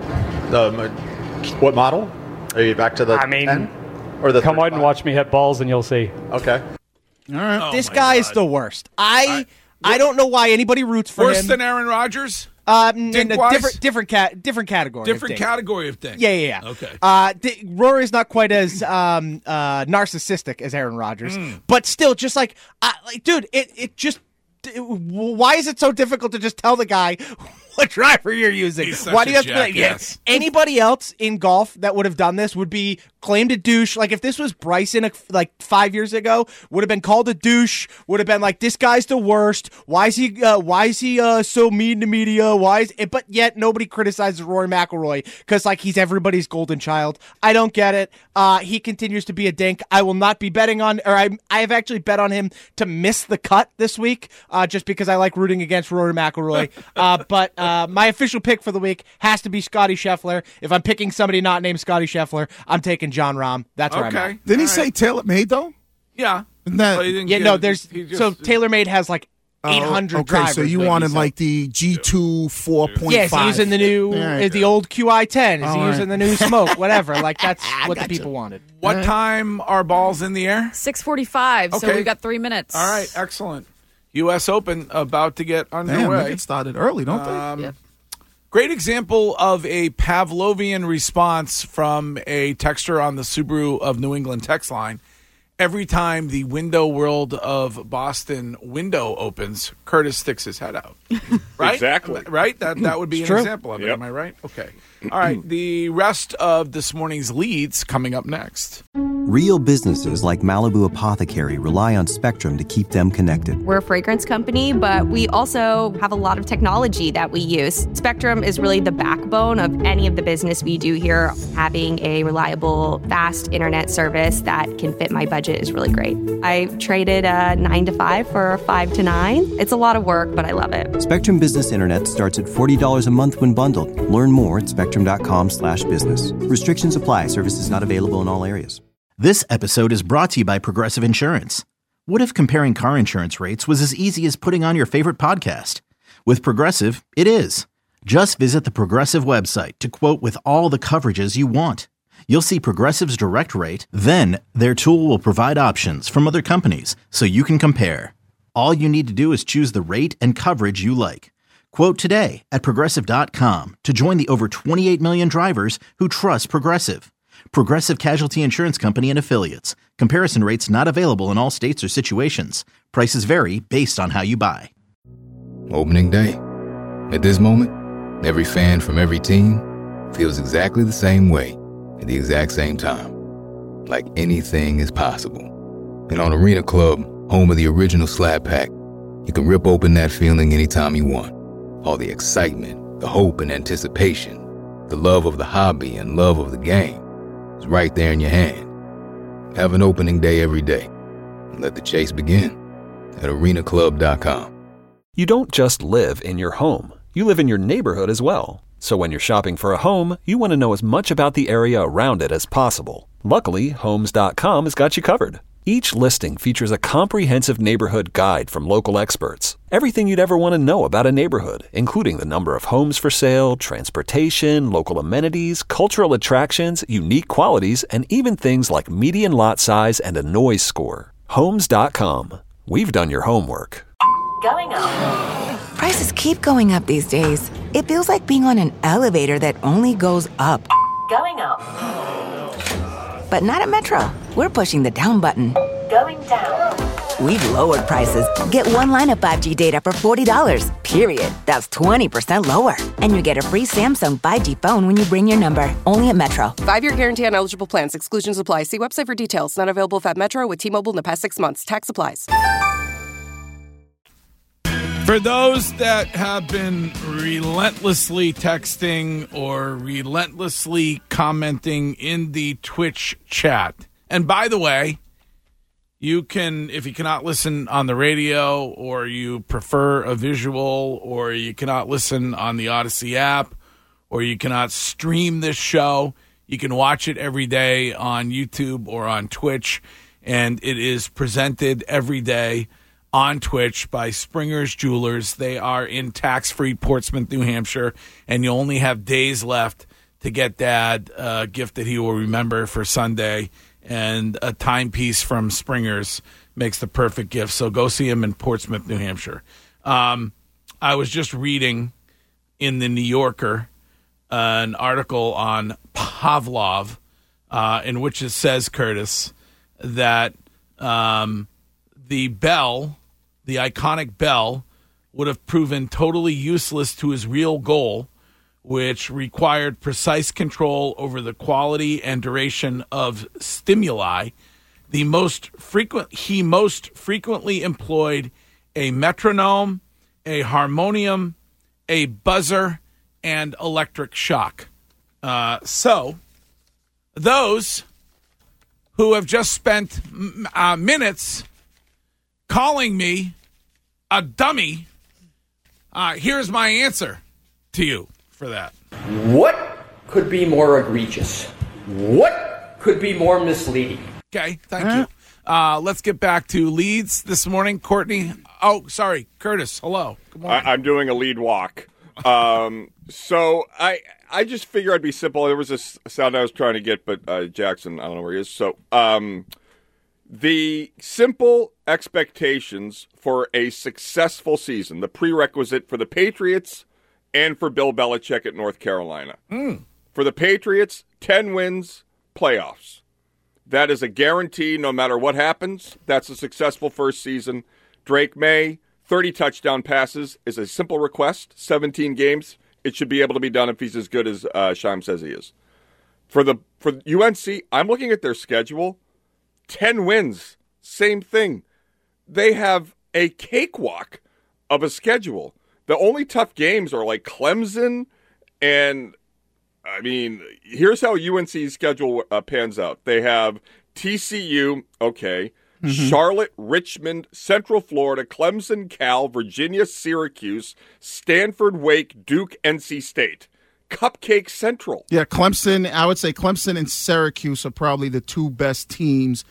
The what model? Are you back to the I mean, ten? Or the come thirty-five? out and watch me hit balls and you'll see. Okay. All right. Oh this my guy God. is the worst. I I, I don't know why anybody roots for Worse him. than Aaron Rodgers? Uh, n- n- Dink-wise? different, different, cat, different category. Different of dink. category of thing. Yeah, yeah, yeah. Okay. Uh, D- Rory's not quite as um, uh, narcissistic as Aaron Rodgers, Mm. but still, just like, uh, like, dude, it it just. It, why is it so difficult to just tell the guy what driver you're using? He's such Why do you a have to be like, yeah. jackass. Anybody else in golf that would have done this would be claimed a douche. Like if this was Bryson uh, like five years ago, would have been called a douche. Would have been like, this guy's the worst. Why is he? Uh, why is he uh, so mean to media? Why is? It, but yet nobody criticizes Rory McIlroy because like he's everybody's golden child. I don't get it. Uh, he continues to be a dink. I will not be betting on, or I I have actually bet on him to miss the cut this week, uh, just because I like rooting against Rory McIlroy. uh, but uh, my official pick for the week has to be Scotty Scheffler. If I'm picking somebody not named Scotty Scheffler, I'm taking John Rahm. That's where I'm Okay. at. Didn't he say TaylorMade though? Yeah. Isn't that- But he didn't Yeah, get- no, there's he just- so TaylorMade has like eight hundred Oh, okay, drivers. so you like wanted said. like the G two four point five. Yeah, is he using the new, All right. is the old Q I ten? Is All he right. using the new Smoke? Whatever. Like that's what the people wanted. What time are balls in the air? six forty-five, so Okay. we've got three minutes. All right, excellent. U S Open about to get Damn, underway. they get started early, don't they? Um, Yep. Great example of a Pavlovian response from a texter on the Subaru of New England text line. Every time the window world of Boston window opens, Curtis sticks his head out. Right? Exactly. Right? That that would be It's an true. example of it. Yep. Am I right? Okay. All right. The rest of this morning's leads coming up next. Real businesses like Malibu Apothecary rely on Spectrum to keep them connected. We're a fragrance company, but we also have a lot of technology that we use. Spectrum is really the backbone of any of the business we do here. Having a reliable, fast internet service that can fit my budget is really great. I traded a nine to five for a five to nine. It's a lot of work, but I love it. Spectrum Business Internet starts at forty dollars a month when bundled. Learn more at spectrum.com slash business. Restrictions apply. Services not available in all areas. This episode is brought to you by Progressive Insurance. What if comparing car insurance rates was as easy as putting on your favorite podcast? With Progressive, it is. Just visit the Progressive website to quote with all the coverages you want. You'll see Progressive's direct rate, then their tool will provide options from other companies so you can compare. All you need to do is choose the rate and coverage you like. Quote today at Progressive dot com to join the over twenty-eight million drivers who trust Progressive. Progressive Casualty Insurance Company and Affiliates. Comparison rates not available in all states or situations. Prices vary based on how you buy. Opening day. At this moment, every fan from every team feels exactly the same way at the exact same time. Like anything is possible. And on Arena Club, home of the original Slab Pack, you can rip open that feeling anytime you want. All the excitement, the hope and anticipation, the love of the hobby and love of the game. It's right there in your hand. Have an opening day every day. And let the chase begin at arena club dot com. You don't just live in your home. You live in your neighborhood as well. So when you're shopping for a home, you want to know as much about the area around it as possible. Luckily, homes dot com has got you covered. Each listing features a comprehensive neighborhood guide from local experts. Everything you'd ever want to know about a neighborhood, including the number of homes for sale, transportation, local amenities, cultural attractions, unique qualities, and even things like median lot size and a noise score. homes dot com. We've done your homework. Going up. Prices keep going up these days. It feels like being on an elevator that only goes up. Going up. But not at Metro. We're pushing the down button. Going down. We've lowered prices. Get one line of five G data for forty dollars, period. That's twenty percent lower. And you get a free Samsung five G phone when you bring your number. Only at Metro. Five-year guarantee on eligible plans. Exclusions apply. See website for details. Not available at Metro with T-Mobile in the past six months. Tax applies. For those that have been relentlessly texting or relentlessly commenting in the Twitch chat, and by the way, you can, if you cannot listen on the radio or you prefer a visual or you cannot listen on the Odyssey app or you cannot stream this show, you can watch it every day on YouTube or on Twitch, and it is presented every day on Twitch by Springer's Jewelers. They are in tax-free Portsmouth, New Hampshire, and you only have days left to get Dad a gift that he will remember for Sunday, and a timepiece from Springer's makes the perfect gift. So go see him in Portsmouth, New Hampshire. Um, I was just reading in the New Yorker uh, an article on Pavlov, uh, in which it says, Curtis, that um, the bell, the iconic bell, would have proven totally useless to his real goal, which required precise control over the quality and duration of stimuli. The most frequent he most frequently employed a metronome, a harmonium, a buzzer, and electric shock. Uh, so, those who have just spent uh, minutes calling me a dummy, uh, here's my answer to you for that. What could be more egregious? What could be more misleading? Okay, thank you. Uh, let's get back to leads this morning. Courtney, oh, sorry, Curtis, hello. Good morning. I, I'm doing a lead walk. Um, so I I just figure I'd be simple. There was this sound I was trying to get, but uh, Jackson, I don't know where he is. So um, the simple expectations for a successful season, the prerequisite for the Patriots and for Bill Belichick at North Carolina. Mm. For the Patriots, ten wins, playoffs. That is a guarantee no matter what happens. That's a successful first season. Drake May, thirty touchdown passes is a simple request. seventeen games. It should be able to be done if he's as good as uh, Shime says he is. For the for U N C, I'm looking at their schedule. ten wins. Same thing. They have a cakewalk of a schedule. The only tough games are like Clemson, and I mean, here's how U N C's schedule uh, pans out. They have T C U, okay, mm-hmm. Charlotte, Richmond, Central Florida, Clemson, Cal, Virginia, Syracuse, Stanford, Wake, Duke, N C State. Cupcake Central. Yeah, Clemson, I would say Clemson and Syracuse are probably the two best teams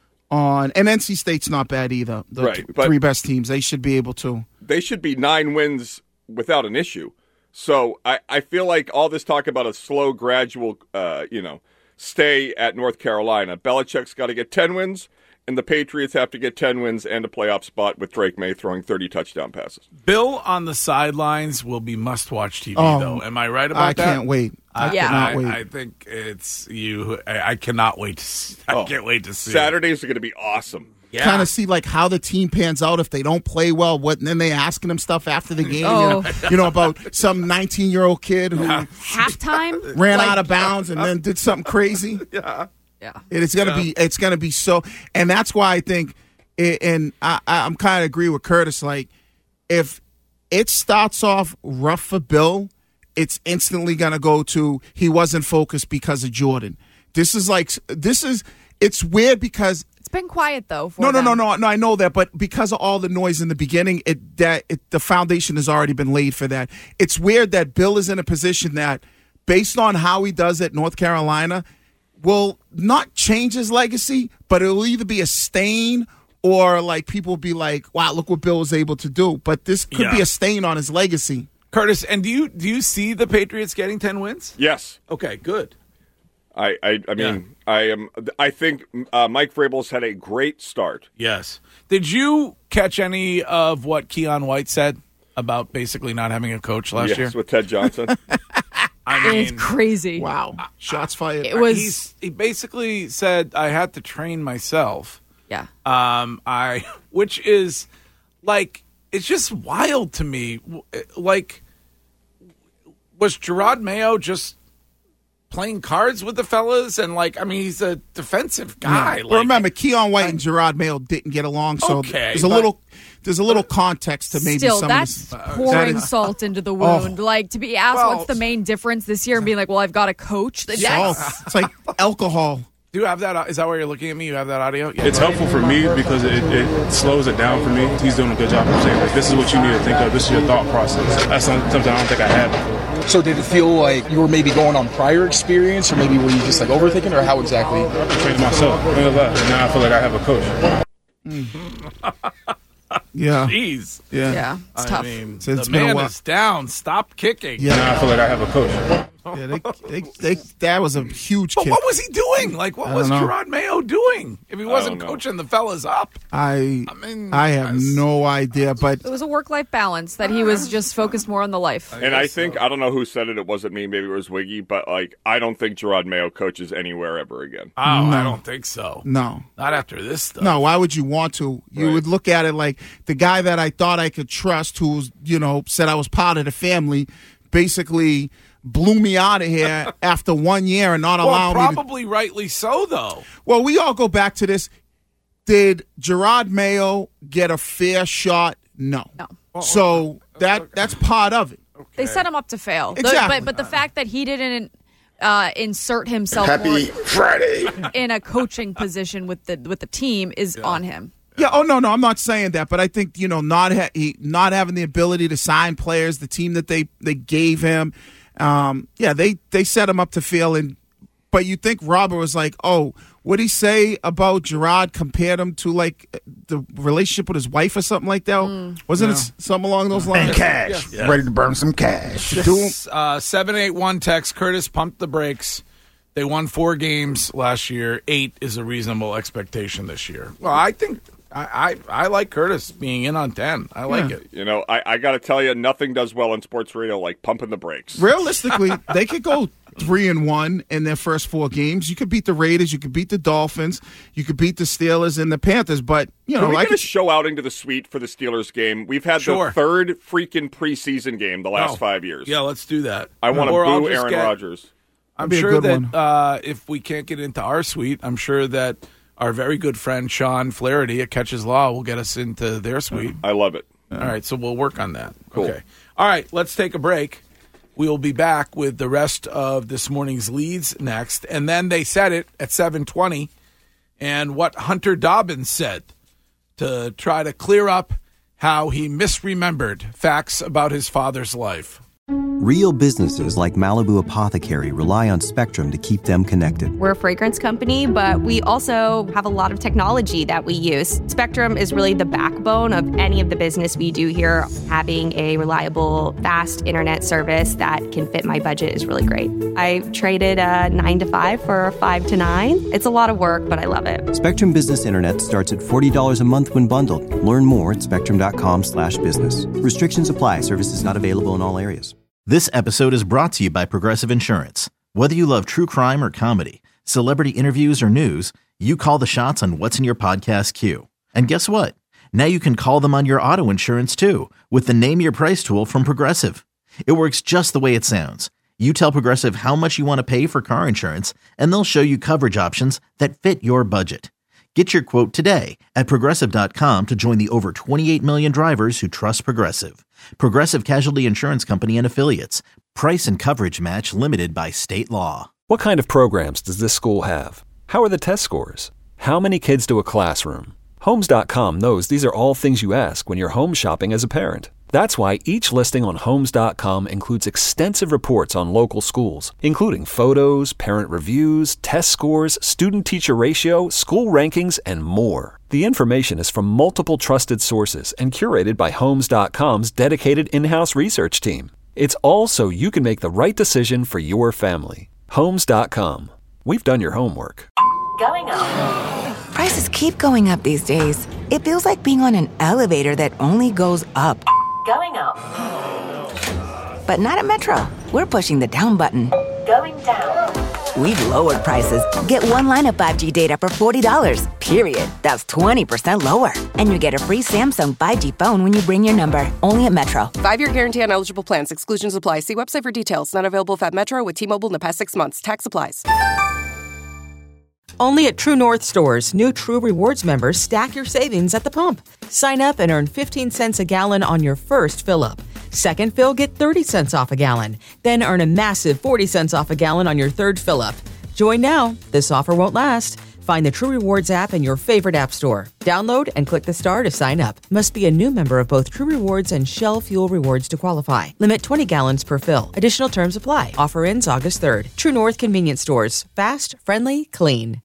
on, and N C State's not bad either. The right, t- but three best teams. They should be able to. They should be nine wins without an issue. So I, I feel like all this talk about a slow, gradual, uh, you know, stay at North Carolina. Belichick's got to get ten wins, and the Patriots have to get ten wins and a playoff spot with Drake May throwing thirty touchdown passes. Bill on the sidelines will be must-watch T V, Oh, though. Am I right about I that? can't wait. I I, cannot I, wait. I think it's you. I, I cannot wait to see. I Oh, can't wait to see. Saturdays are going to be awesome. Yeah. Kind of see like how the team pans out if they don't play well. What and then they asking them stuff after the game. Oh. You, know, you know about some nineteen year old kid who Halftime? ran Like- out of bounds and then did something crazy. Yeah, yeah. It's gonna Yeah. be. It's gonna be so. And that's why I think. It, and I, I'm kind of agree with Curtis. Like if it starts off rough for Bill, it's instantly gonna go to he wasn't focused because of Jordan. This is like this is. It's weird because. It's been quiet though. For No, no, them. no, no, no. I know that, but because of all the noise in the beginning, it that it, the foundation has already been laid for that. It's weird that Bill is in a position that, based on how he does at North Carolina, will not change his legacy, but it will either be a stain or like people will be like, "Wow, look what Bill was able to do." But this could Yeah. be a stain on his legacy. Curtis, and do you do you see the Patriots getting ten wins? Yes. Okay, good. I, I, I mean, I am. I think uh, Mike Vrabel's had a great start. Yes. Did you catch any of what Keon White said about basically not having a coach last yes, year? with Ted Johnson. I mean, It's crazy. Wow, shots fired. It was. He's, he basically said I had to train myself. Yeah. Um, I, which is like, it's just wild to me. Like, was Gerard Mayo just playing cards with the fellas, and like, I mean, he's a defensive guy. Yeah. Like, well, remember, Keon White and Gerard Mayo didn't get along, so Okay, there's a but- little there's a little context to maybe Still, some that's of this. pouring that is- salt into the Oh. wound. Like, to be asked Well, what's the main difference this year and being like, well, I've got a coach. That, Salt. that's, It's like alcohol. Do you have that? Is that why you're looking at me? You have that audio? Yeah. It's helpful for me because it, it slows it down for me. He's doing a good job of saying, like, this is what you need to think of. This is your thought process. That's something I don't think I had before. So did it feel like you were maybe going on prior experience, or maybe were you just like overthinking, or how exactly? I trained myself. And now I feel like I have a coach. Yeah. Jeez. Yeah. Yeah, it's I tough. mean, So it's the been a man while. is down. Stop kicking. Yeah. Now I feel like I have a coach. Yeah, they, they, they, that was a huge But kick. what was he doing? Like, what I was don't know. Gerard Mayo doing if he wasn't know. coaching the fellas up? I I mean, I have guys. no idea, but It was a work-life balance that he was just focused more on the life. And I think, I don't know who said it, it wasn't me, maybe it was Wiggy, but like, I don't think Gerard Mayo coaches anywhere ever again. Oh, I No. don't think so. no. Not after this stuff. No, why would you want to? You Right. would look at it like the guy that I thought I could trust, who's, you know, said I was part of the family, basically blew me out of here after one year and not Well, allowing me to. probably rightly so, though. Well, we all go back to this. Did Gerard Mayo get a fair shot? No. No. So that that's part of it. They set him up to fail. The- Exactly. but, but the fact that he didn't uh, insert himself Happy more Friday. in a coaching position with the with the team is on him. Yeah. Oh no, no, I'm not saying that, but I think you know not ha- he, not having the ability to sign players, the team that they they gave him, um, yeah, they they set him up to fail. And but you think Robert was like, oh, what'd he say about Gerard? Compared him to like the relationship with his wife or something like that? Mm. Wasn't Yeah. it something along those lines? And cash, Yeah. ready to burn some cash. Do him- Uh, seven eight one text. Curtis pumped the brakes. They won four games last year. Eight is a reasonable expectation this year. Well, I think I, I, I like Curtis being in on ten. I like Yeah. it. You know, I, I got to tell you, nothing does well in sports radio like pumping the brakes. Realistically, they could go three and one in their first four games. You could beat the Raiders, you could beat the Dolphins, you could beat the Steelers and the Panthers. But you know, Can we like get a show outing to the suite for the Steelers game? We've had Sure. the third freaking preseason game the last Oh. five years. Yeah, let's do that. I want to Or I'll boo just Aaron get- Rodgers. I'm That'd be a sure good that uh, if we can't get into our suite, I'm sure that our very good friend Sean Flaherty at Catches Law will get us into their suite. I love it. All right, so we'll work on that. Cool. Okay. All right, let's take a break. We'll be back with the rest of this morning's leads next. And then they said it at seven twenty and what Hunter Dobbins said to try to clear up how he misremembered facts about his father's life. Real businesses like Malibu Apothecary rely on Spectrum to keep them connected. We're a fragrance company, but we also have a lot of technology that we use. Spectrum is really the backbone of any of the business we do here. Having a reliable, fast internet service that can fit my budget is really great. I traded a nine to five for a five to nine. It's a lot of work, but I love it. Spectrum Business Internet starts at forty dollars a month when bundled. Learn more at spectrum.com slash business. Restrictions apply. Services not available in all areas. This episode is brought to you by Progressive Insurance. Whether you love true crime or comedy, celebrity interviews or news, you call the shots on what's in your podcast queue. And guess what? Now you can call them on your auto insurance too with the Name Your Price tool from Progressive. It works just the way it sounds. You tell Progressive how much you want to pay for car insurance, and they'll show you coverage options that fit your budget. Get your quote today at Progressive dot com to join the over twenty-eight million drivers who trust Progressive. Progressive Casualty Insurance Company and Affiliates. Price and coverage match limited by state law. What kind of programs does this school have? How are the test scores? How many kids do a classroom? Homes dot com knows these are all things you ask when you're home shopping as a parent. That's why each listing on Homes dot com includes extensive reports on local schools, including photos, parent reviews, test scores, student-teacher ratio, school rankings, and more. The information is from multiple trusted sources and curated by Homes dot com's dedicated in-house research team. It's all so you can make the right decision for your family. Homes dot com. We've done your homework. Going up. Prices keep going up these days. It feels like being on an elevator that only goes up. Going up. But not at Metro. We're pushing the down button. Going down. we've lowered prices. Get one line of five G data for forty dollars, period. That's twenty percent lower. And you get a free Samsung five G phone when you bring your number. Only at Metro. Five-year guarantee on eligible plans. Exclusions apply. See website for details. Not available at Metro with T-Mobile in the past six months. Tax applies. Only at True North stores, new True Rewards members stack your savings at the pump. Sign up and earn fifteen cents a gallon on your first fill-up. Second fill, get thirty cents off a gallon. Then earn a massive forty cents off a gallon on your third fill-up. Join now. This offer won't last. Find the True Rewards app in your favorite app store. Download and click the star to sign up. Must be a new member of both True Rewards and Shell Fuel Rewards to qualify. Limit twenty gallons per fill. Additional terms apply. Offer ends August third. True North Convenience Stores. Fast, friendly, clean.